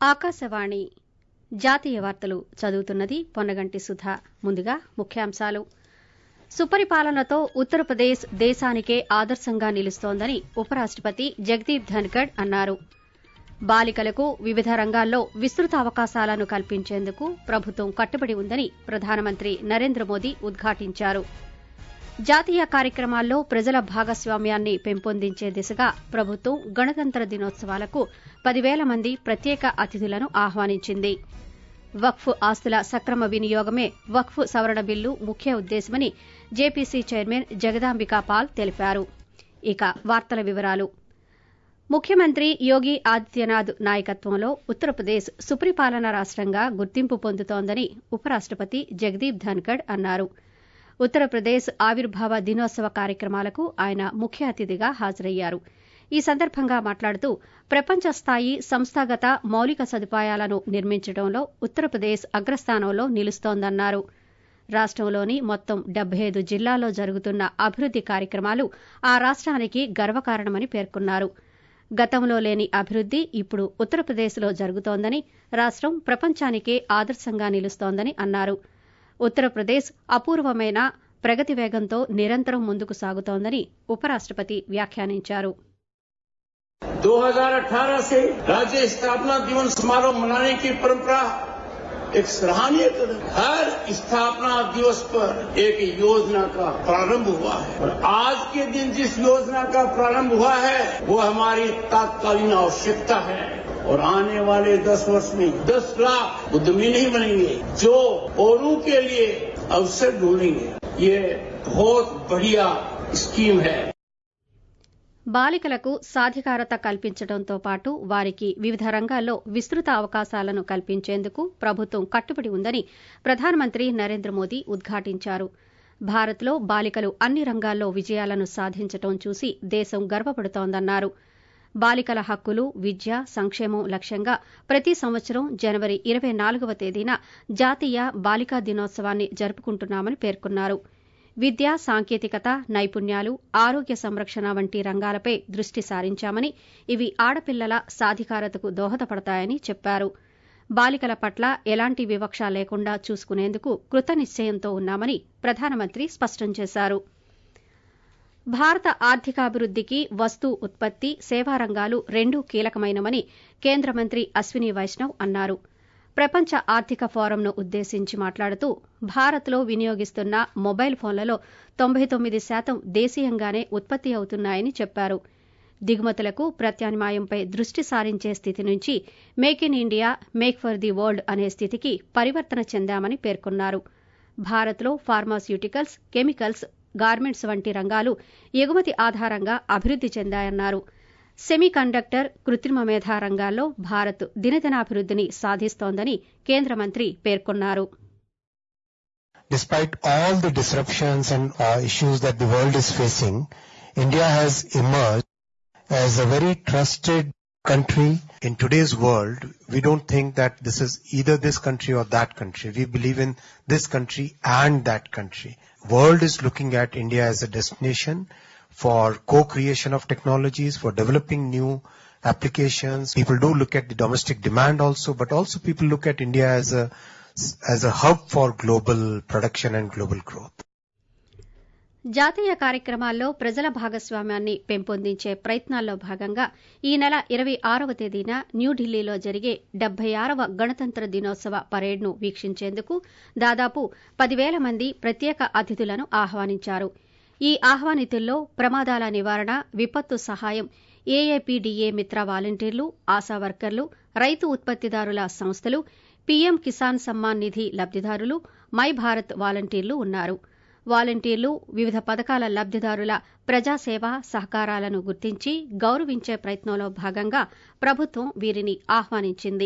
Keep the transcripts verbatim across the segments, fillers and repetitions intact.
ఆకాశవాణి జాతీయ వార్తలు చదువుతున్నది పొన్నగంటి సుధ. ముందుగా ముఖ్యాంశాలు. సుపరిపాలనతో ఉత్తరప్రదేశ్ దేశానికే ఆదర్శంగా నిలుస్తోందని ఉపరాష్టపతి జగదీప్ ధన్కడ్ అన్నారు. బాలికలకు వివిధ రంగాల్లో విస్తృత అవకాశాలను కల్పించేందుకు ప్రభుత్వం కట్టుబడి ఉందని ప్రధానమంత్రి నరేంద్ర మోదీ ఉద్ఘాటించారు. జాతీయ కార్యక్రమాల్లో ప్రజల భాగస్వామ్యాన్ని పెంపొందించే దిశగా ప్రభుత్వం గణతంత్ర దినోత్సవాలకు పదివేల మంది ప్రత్యేక అతిథులను ఆహ్వానించింది. వక్ఫ్ ఆస్తుల సక్రమ వినియోగమే వక్ఫ్ సవరణ బిల్లు ముఖ్య ఉద్దేశమని జేపీసీ చైర్మన్ జగదాంబికా పాల్ తెలిపారు. ఇక వార్తల వివరాలు. ముఖ్యమంత్రి యోగి ఆదిత్యనాథ్ నాయకత్వంలో ఉత్తరప్రదేశ్ సుపరిపాలన రాష్టంగా గుర్తింపు పొందుతోందని ఉపరాష్టపతి జగదీప్ ధన్కడ్ అన్నారు. ఉత్తరప్రదేశ్ ఆవిర్భావ దినోత్సవ కార్యక్రమాలకు ఆయన ముఖ్య అతిథిగా హాజరయ్యారు. ఈ సందర్భంగా మాట్లాడుతూ ప్రపంచ స్థాయి సంస్థాగత మౌలిక సదుపాయాలను నిర్మించడంలో ఉత్తరప్రదేశ్ అగ్రస్థానంలో నిలుస్తోందన్నారు. రాష్టంలోని మొత్తం డెబ్బై ఐదు జిల్లాల్లో జరుగుతున్న అభివృద్ది కార్యక్రమాలు ఆ రాష్ట్రానికి గర్వకారణమని పేర్కొన్నారు. గతంలో లేని అభివృద్ది ఇప్పుడు ఉత్తరప్రదేశ్లో జరుగుతోందని, రాష్టం ప్రపంచానికే ఆదర్శంగా నిలుస్తోందని అన్నారు. ఉత్తరప్రదేశ్ అపూర్వమైన ప్రగతి వేగంతో నిరంతరం ముందుకు సాగుతోందని ఉపరాష్టపతి వ్యాఖ్యానించారు. दो हज़ार अठारह से राज्य स्थापना दिवस समारोह मनाने की परंपरा एक सराहनीय कदम। हर स्थापना दिवस पर एक योजना का प्रारंभ हुआ है और आज के दिन जिस योजना का प्रारंभ हुआ है वो हमारी तात्कालीन आवश्यकता है और आने वाले दस वर्ष में दस लाख उद्यमी नहीं बनेंगे जो औरों के लिए अवसर ढूंढेंगे। ये बहुत बढ़िया स्कीम है. బాలికలకు సాధికారత కల్పించడంతో పాటు వారికి వివిధ రంగాల్లో విస్తృత అవకాశాలను కల్పించేందుకు ప్రభుత్వం కట్టుబడి ఉందని ప్రధానమంత్రి నరేంద్ర మోదీ ఉద్ఘాటించారు. భారత్లో బాలికలు అన్ని రంగాల్లో విజయాలను సాధించడం చూసి దేశం గర్వపడుతోందన్నారు. బాలికల హక్కులు, విద్య, సంక్షేమం లక్ష్యంగా ప్రతి సంవత్సరం జనవరి ఇరవై నాలుగవ తేదీన జాతీయ బాలికా దినోత్సవాన్ని జరుపుకుంటున్నామని పేర్కొన్నారు. విద్య, సాంకేతికత, నైపుణ్యాలు, ఆరోగ్య సంరక్షణ వంటి రంగాలపై దృష్టి సారించామని, ఇవి ఆడపిల్లల సాధికారతకు దోహదపడతాయని చెప్పారు. బాలికల పట్ల ఎలాంటి వివక్ష లేకుండా చూసుకునేందుకు కృతనిశ్చయంతో ఉన్నామని ప్రధానమంత్రి స్పష్టం చేశారు. భారత ఆర్థికాభివృద్దికి వస్తు ఉత్పత్తి, సేవా రంగాలు రెండూ కీలకమైనవని కేంద్ర మంత్రి అశ్విని వైష్ణవ్ అన్నారు. ప్రపంచ ఆర్థిక ఫోరంను ఉద్దేశించి మాట్లాడుతూ భారత్లో వినియోగిస్తున్న మొబైల్ ఫోన్లలో తొంభై తొమ్మిది శాతం దేశీయంగానే ఉత్పత్తి అవుతున్నాయని చెప్పారు. దిగుమతులకు ప్రత్యామ్నాయంపై దృష్టి సారించే స్థితి నుంచి make in India, make for the world అనే స్థితికి పరివర్తన చెందామని పేర్కొన్నారు. భారత్లో ఫార్మాస్యూటికల్స్, కెమికల్స్, గార్మెంట్స్ వంటి రంగాలు ఎగుమతి ఆధారంగా అభివృద్ది చెందాయన్నారు. సెమీ కండక్టర్, కృత్రిమ మేధా రంగాల్లో భారత్ దినదినాభివృద్దిని సాధిస్తోందని కేంద్ర మంత్రి పేర్కొన్నారు. Despite all the disruptions and uh, issues that the world is facing, India has emerged as a very trusted country. In today's world, we don't think that this is either this country or that country. We believe in this country and that country. World is looking at India as a destination for co-creation of technologies, for developing new applications. People do look at the domestic demand also, but also people look at India as a as a hub for global production and global growth. జాతీయ కార్యక్రమాల్లో ప్రజల భాగస్వామ్యాన్ని పెంపొందించే ప్రయత్నాల్లో భాగంగా ఈ నెల ఇరవై ఆరవ తేదీన న్యూఢిల్లీలో జరిగే డెబ్బై ఆరవ గణతంత్ర దినోత్సవ పరేడ్ను వీక్షించేందుకు దాదాపు పదివేల మంది ప్రత్యేక అతిథులను ఆహ్వానించారు. ఈ ఆహ్వానితుల్లో ప్రమాదాల నివారణ, విపత్తు సహాయం, ఏఏపీడీఏ మిత్ర వాలంటీర్లు, ఆశా వర్కర్లు, రైతు ఉత్పత్తిదారుల సంస్థలు, పీఎం కిసాన్ సమ్మాన్ నిధి లబ్దిదారులు, మై భారత్ వాలంటీర్లు ఉన్నారు. వాలంటీర్లు వివిధ పథకాల లబ్దిదారుల ప్రజాసేవ సహకారాలను గుర్తించి గౌరవించే ప్రయత్నంలో భాగంగా ప్రభుత్వం వీరిని ఆహ్వానించింది.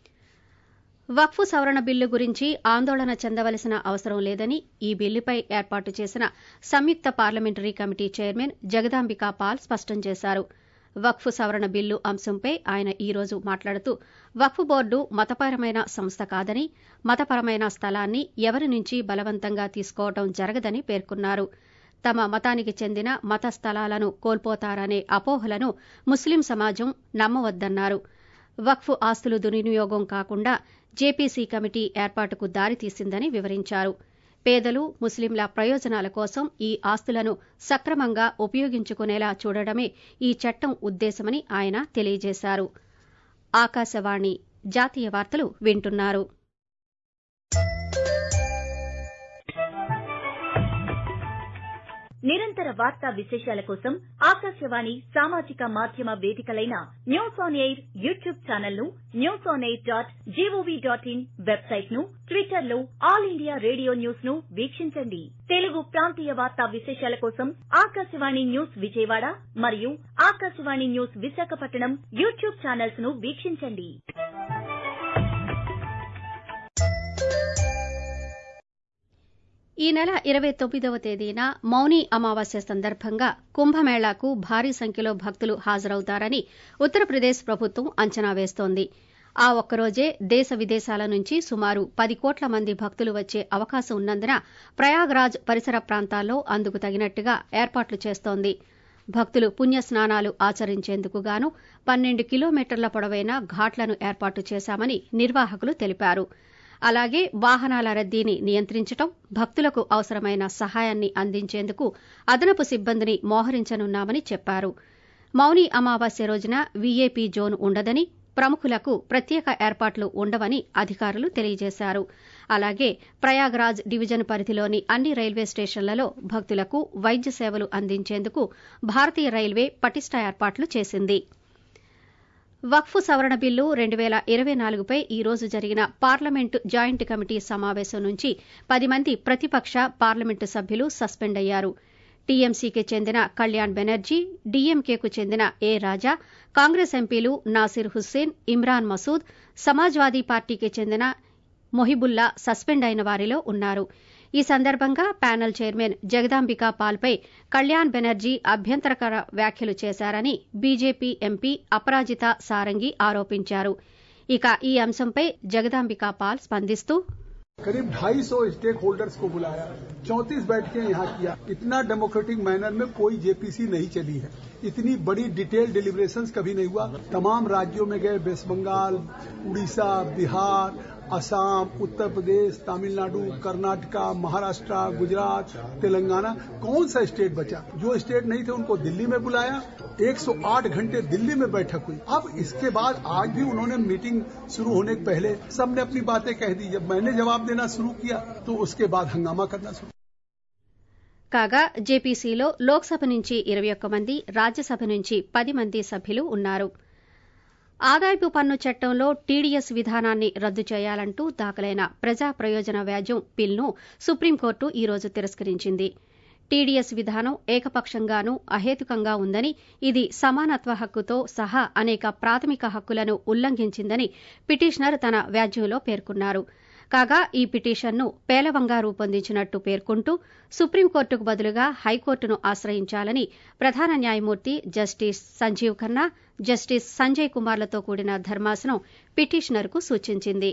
వక్ఫ్ సవరణ బిల్లు గురించి ఆందోళన చెందవలసిన అవసరం లేదని ఈ బిల్లుపై ఏర్పాటు చేసిన సంయుక్త parliamentary committee chairman Jagdambika Pal స్పష్టం చేశారు. వక్ఫ్ సవరణ బిల్లు అంశంపై ఆయన ఈ రోజు మాట్లాడుతూ వక్ఫ్ బోర్డు మతపరమైన సంస్థ కాదని, మతపరమైన స్థలాన్ని ఎవరి నుంచి బలవంతంగా తీసుకోవడం జరగదని పేర్కొన్నారు. తమ మతానికి చెందిన మత స్థలాలను కోల్పోతారనే అపోహలను ముస్లిం సమాజం నమ్మవద్దన్నారు. వక్ఫ్ ఆస్తులు దుర్వినియోగం కాకుండా జేపీసీ కమిటీ ఏర్పాటుకు దారితీసిందని వివరించారు. పేదలు, ముస్లింల ప్రయోజనాల కోసం ఈ ఆస్తులను సక్రమంగా ఉపయోగించుకునేలా చూడడమే ఈ చట్టం ఉద్దేశమని ఆయన తెలియజేశారు. ఆకాశవాణి జాతీయ వార్తలు వింటున్నారు. నిరంతర వార్తా విశేషాల కోసం ఆకాశవాణి సామాజిక మాధ్యమ వేదికలైన news on air YouTube channel ను, news on air dot gov dot in website ను, ట్విట్టర్ లో ఆల్ ఇండియా రేడియో న్యూస్ ను వీక్షించండి. తెలుగు ప్రాంతీయ వార్తా విశేషాల కోసం ఆకాశవాణి న్యూస్ విజయవాడ మరియు Akashvani news Visakhapatnam YouTube channels ను వీక్షించండి. ఈ నెల ఇరవై తొమ్మిదవ తేదీన మౌని అమావాస్య సందర్భంగా కుంభమేళాకు భారీ సంఖ్యలో భక్తులు హాజరవుతారని ఉత్తరప్రదేశ్ ప్రభుత్వం అంచనా వేస్తోంది. ఆ ఒక్కరోజే దేశ విదేశాల నుంచి సుమారు పది కోట్ల మంది భక్తులు వచ్చే అవకాశం ఉన్నందున ప్రయాగ్రాజ్ పరిసర ప్రాంతాల్లో అందుకు తగినట్టుగా ఏర్పాట్లు చేస్తోంది. భక్తులు పుణ్యస్నానాలు ఆచరించేందుకు గాను పన్నెండు కిలోమీటర్ల పొడవైన ఘాట్లను ఏర్పాటు చేశామని నిర్వాహకులు తెలిపారు. అలాగే వాహనాల రద్దీని నియంత్రించడం, భక్తులకు అవసరమైన సహాయాన్ని అందించేందుకు అదనపు సిబ్బందిని మోహరించనున్నామని చెప్పారు. మౌని అమావాస్య రోజున వీఐపీ జోన్ ఉండదని, ప్రముఖులకు ప్రత్యేక ఏర్పాట్లు ఉండవని అధికారులు తెలియజేశారు. అలాగే ప్రయాగ్రాజ్ డివిజన్ పరిధిలోని అన్ని రైల్వే స్టేషన్లలో భక్తులకు వైద్య సేవలు అందించేందుకు భారతీయ రైల్వే పటిష్ట ఏర్పాట్లు చేసింది. వక్ఫ్ సవరణ బిల్లు రెండు వేల ఇరవై నాలుగుపై ఈ రోజు జరిగిన పార్లమెంటు జాయింట్ కమిటీ సమావేశం నుంచి పది మంది ప్రతిపక్ష పార్లమెంటు సభ్యులు సస్పెండ్ అయ్యారు. టీఎంసీకి చెందిన కళ్యాణ్ బెనర్జీ, డీఎంకేకు చెందిన ఏ రాజా, కాంగ్రెస్ ఎంపీలు నాసిర్ హుస్సేన్, ఇమ్రాన్ మసూద్, సమాజ్వాదీ పార్టీకి చెందిన మొహిబుల్లా సస్పెండ్ అయిన వారిలో ఉన్నారు. ఈ సందర్భంగా ప్యానెల్ చైర్మన్ జగదాంబికా పాల్పై కళ్యాణ్ బెనర్జీ అభ్యంతరకర వ్యాఖ్యలు చేశారని బీజేపీ ఎంపీ అపరాజిత సారంగి ఆరోపించారు. ఇక ఈ అంశంపై జగదాంబికా పాల్ స్పందిస్తూ करीब ढाई सौ स्टेक होल्डर्स को बुलाया, चौंतीस बैठकें यहाँ किया. इतना डेमोक्रेटिक मैनर में कोई जेपीसी नहीं चली है. इतनी बड़ी डिटेल डिलिब्रेशंस कभी नहीं हुआ. तमाम राज्यों में गए, वेस्ट बंगाल, उड़ीसा, बिहार, असम, उत्तर प्रदेश, तमिलनाडु, कर्नाटका, महाराष्ट्र, गुजरात, तेलंगाना. कौन सा स्टेट बचा? जो स्टेट नहीं थे उनको दिल्ली में बुलाया. एक सौ आठ घंटे दिल्ली में बैठक हुई. अब इसके बाद आज भी उन्होंने मीटिंग शुरू होने के पहले सबने अपनी बातें कह दी. जब मैंने जवाब देना शुरू किया तो उसके बाद हंगामा करना शुरू. కాగా జేపీసీలో లోక్సభ నుంచి ఇరవై ఒక్క మంది, రాజ్యసభ నుంచి పది మంది సభ్యులు ఉన్నారు. ఆదాయపు పన్ను చట్టంలో టీడీఎస్ విధానాన్ని రద్దు చేయాలంటూ దాఖలైన ప్రజా ప్రయోజన వ్యాజ్యం బిల్ను సుప్రీంకోర్టు ఈ రోజు తిరస్కరించింది. టీడీఎస్ విధానం ఏకపక్షంగానూ అహేతుకంగా ఉందని, ఇది సమానత్వ హక్కుతో సహా అనేక ప్రాథమిక హక్కులను ఉల్లంఘించిందని పిటిషనర్ తన వ్యాజ్యంలో పేర్కొన్నారు. కాగా ఈ పిటిషన్ను పేలవంగా రూపొందించినట్టు పేర్కొంటూ సుప్రీంకోర్టుకు బదులుగా హైకోర్టును ఆశ్రయించాలని ప్రధాన న్యాయమూర్తి జస్టిస్ సంజీవ్ ఖన్నా, జస్టిస్ సంజయ్ కుమార్లతో కూడిన ధర్మాసనం పిటిషనర్కు సూచించింది.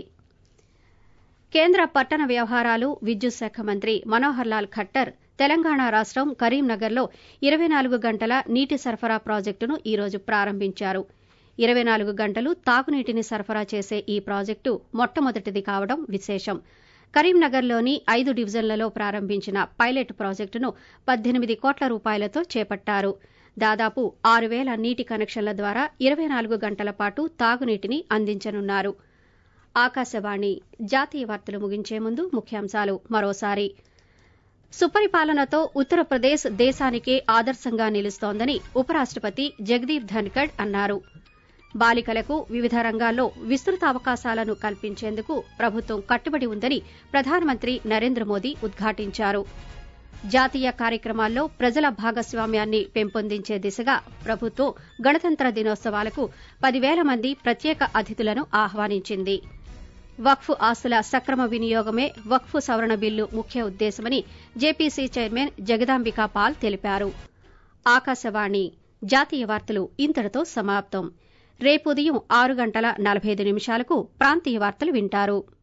కేంద్ర పట్టణ వ్యవహారాలు, విద్యుత్ శాఖ మంత్రి మనోహర్ లాల్ ఖట్టర్ తెలంగాణ రాష్టం కరీంనగర్లో ఇరవై నాలుగు గంటల నీటి సరఫరా ప్రాజెక్టును ఈ రోజు ప్రారంభించారు. ఇరవై నాలుగు గంటలు తాగునీటిని సరఫరా చేసే ఈ ప్రాజెక్టు మొట్టమొదటిది కావడం విశేషం. కరీంనగర్లోని ఐదు డివిజన్లలో ప్రారంభించిన పైలట్ ప్రాజెక్టును పద్దెనిమిది కోట్ల రూపాయలతో చేపట్టారు. దాదాపు ఆరు వేల నీటి కనెక్షన్ల ద్వారా ఇరవై నాలుగు గంటల పాటు తాగునీటిని అందించనున్నారు. ఆకాశవాణి జాతీయ వార్తలు ముగించే ముందు ముఖ్యాంశాలు మరోసారి. సుపరిపాలనతో ఉత్తరప్రదేశ్ దేశానికే ఆదర్శంగా నిలుస్తోందని ఉపరాష్టపతి జగదీప్ ధన్కడ్ అన్నారు. బాలికలకు వివిధ రంగాల్లో విస్తృత అవకాశాలను కల్పించేందుకు ప్రభుత్వం కట్టుబడి ఉందని ప్రధానమంత్రి నరేంద్ర మోదీ ఉద్ఘాటించారు. జాతీయ కార్యక్రమాల్లో ప్రజల భాగస్వామ్యాన్ని పెంపొందించే దిశగా ప్రభుత్వం గణతంత్ర దినోత్సవాలకు పదివేల మంది ప్రత్యేక అతిథులను ఆహ్వానించింది. వక్ఫ్ ఆస్తుల సక్రమ వినియోగమే వక్ఫ్ సవరణ బిల్లు ముఖ్య ఉద్దేశమని జేపీసీ చైర్మన్ జగదాంబికా పాల్ తెలిపారు. ఆకాశవాణి జాతీయ వార్తలు ఇంతటితో సమాప్తం. రేపు ఉదయం ఆరు గంటల నలభై ఐదు నిమిషాలకు ప్రాంతీయ వార్తలు వింటారు.